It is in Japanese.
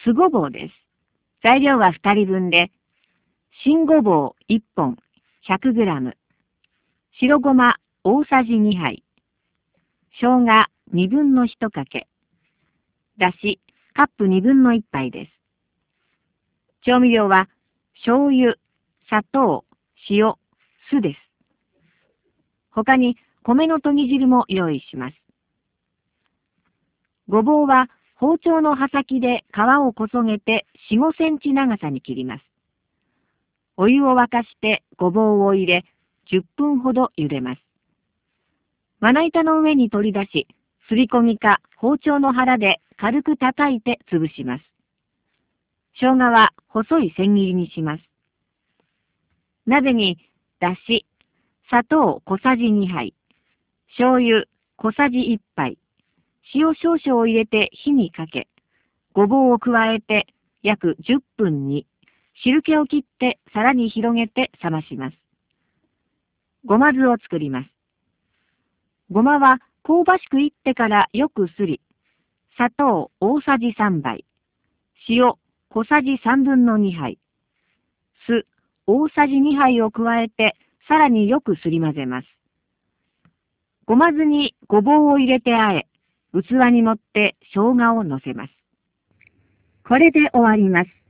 酢ごぼうです。材料は2人分で、新ごぼう1本 100g、白ごま大さじ2杯、生姜2分の1かけ、だしカップ2分の1杯です。調味料は醤油、砂糖、塩、酢です。他に米のとぎ汁も用意します。ごぼうは包丁の刃先で皮をこそげて4、5センチ長さに切ります。お湯を沸かしてごぼうを入れ、10分ほど茹でます。まな板の上に取り出し、すりこぎか包丁の腹で軽く叩いて潰します。生姜は細い千切りにします。鍋にだし、砂糖小さじ2杯、醤油小さじ1杯、塩少々を入れて火にかけ、ごぼうを加えて約10分に汁気を切って皿に広げて冷まします。ごま酢を作ります。ごまは香ばしくいってからよくすり、砂糖大さじ3杯、塩小さじ3分の2杯、酢大さじ2杯を加えてさらによくすり混ぜます。ごま酢にごぼうを入れてあえ、器に盛って生姜を乗せます。これで終わります。